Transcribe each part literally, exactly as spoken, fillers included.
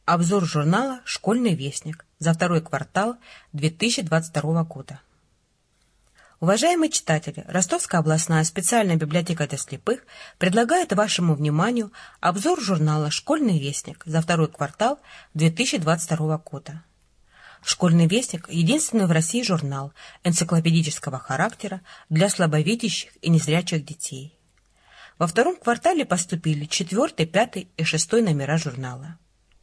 Обзор журнала «Школьный вестник» за второй квартал две тысячи двадцать второго года. Уважаемые читатели, Ростовская областная специальная библиотека для слепых предлагает вашему вниманию обзор журнала «Школьный вестник» за второй квартал две тысячи двадцать второго года. «Школьный вестник» — единственный в России журнал энциклопедического характера для слабовидящих и незрячих детей. Во втором квартале поступили четвертый, пятый и шестой номера журнала.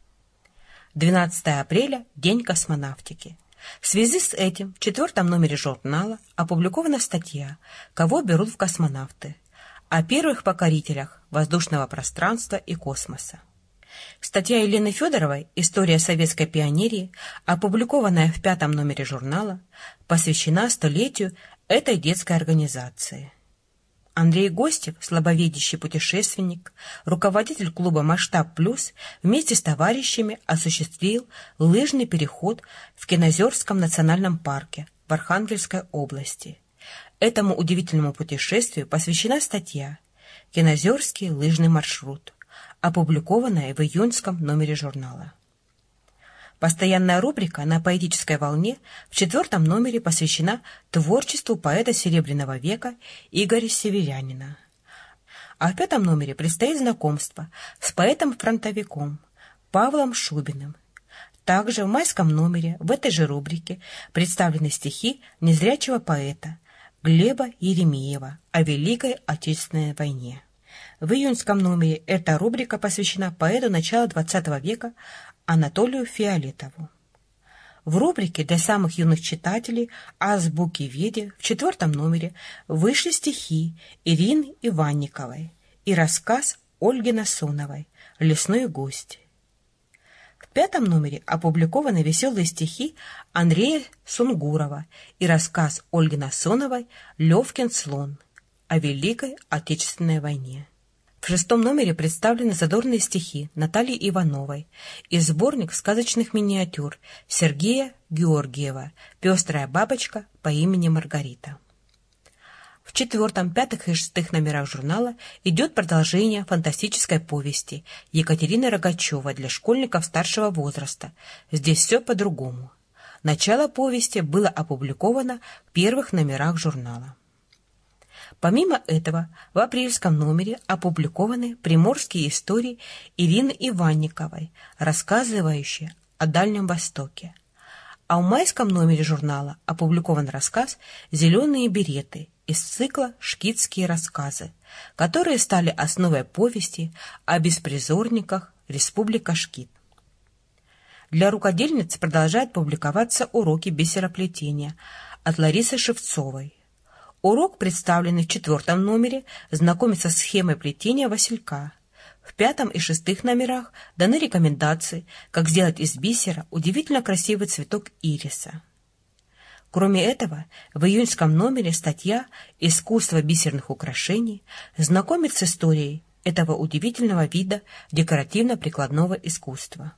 двенадцатого апреля – День космонавтики. В связи с этим в четвертом номере журнала опубликована статья «Кого берут в космонавты?» о первых покорителях воздушного пространства и космоса. Статья Елены Федоровой «История советской пионерии», опубликованная в пятом номере журнала, посвящена столетию этой детской организации. Андрей Гостев, слабовидящий путешественник, руководитель клуба «Масштаб Плюс», вместе с товарищами осуществил лыжный переход в Кинозерском национальном парке в Архангельской области. Этому удивительному путешествию посвящена статья «Кинозерский лыжный маршрут», опубликованная в июньском номере журнала. Постоянная рубрика «На поэтической волне» в четвертом номере посвящена творчеству поэта Серебряного века Игоря Северянина. А в пятом номере предстоит знакомство с поэтом-фронтовиком Павлом Шубиным. Также в майском номере в этой же рубрике представлены стихи незрячего поэта Глеба Еремеева о Великой Отечественной войне. В июньском номере эта рубрика посвящена поэту начала двадцатого века Анатолию Фиолетову. В рубрике для самых юных читателей «Азбуки Веди» в четвертом номере вышли стихи Ирины Иванниковой и рассказ Ольги Насоновой «Лесной гость». В пятом номере опубликованы веселые стихи Андрея Сунгурова и рассказ Ольги Насоновой «Левкин слон» о Великой Отечественной войне. В шестом номере представлены задорные стихи Натальи Ивановой и сборник сказочных миниатюр Сергея Георгиева «Пестрая бабочка по имени Маргарита». В четвертом, пятых и шестых номерах журнала идет продолжение фантастической повести Екатерины Рогачевой для школьников старшего возраста. Здесь все по-другому. Начало повести было опубликовано в первых номерах журнала. Помимо этого, в апрельском номере опубликованы приморские истории Ирины Иванниковой, рассказывающие о Дальнем Востоке. А в майском номере журнала опубликован рассказ «Зеленые береты» из цикла «Шкитские рассказы», которые стали основой повести о беспризорниках Республика Шкит. Для рукодельниц продолжают публиковаться уроки бисероплетения от Ларисы Шевцовой. Урок, представленный в четвертом номере, знакомится с схемой плетения василька. В пятом и шестых номерах даны рекомендации, как сделать из бисера удивительно красивый цветок ириса. Кроме этого, в июньском номере статья «Искусство бисерных украшений» знакомит с историей этого удивительного вида декоративно-прикладного искусства.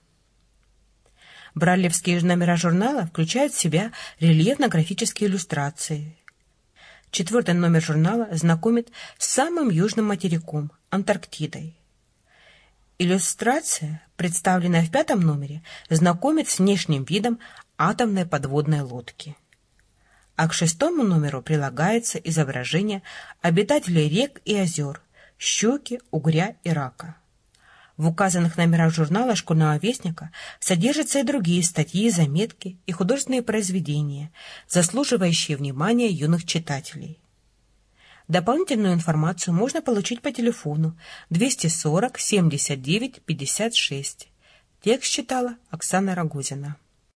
Брайлевские номера журнала включают в себя рельефно-графические иллюстрации. Четвертый номер журнала знакомит с самым южным материком – Антарктидой. Иллюстрация, представленная в пятом номере, знакомит с внешним видом атомной подводной лодки. А к шестому номеру прилагается изображение обитателей рек и озер – щуки, угря и рака. В указанных номерах журнала «Школьного вестника» содержатся и другие статьи, заметки и художественные произведения, заслуживающие внимания юных читателей. Дополнительную информацию можно получить по телефону двести сорок семьдесят девять пятьдесят шесть. Текст читала Оксана Рогозина.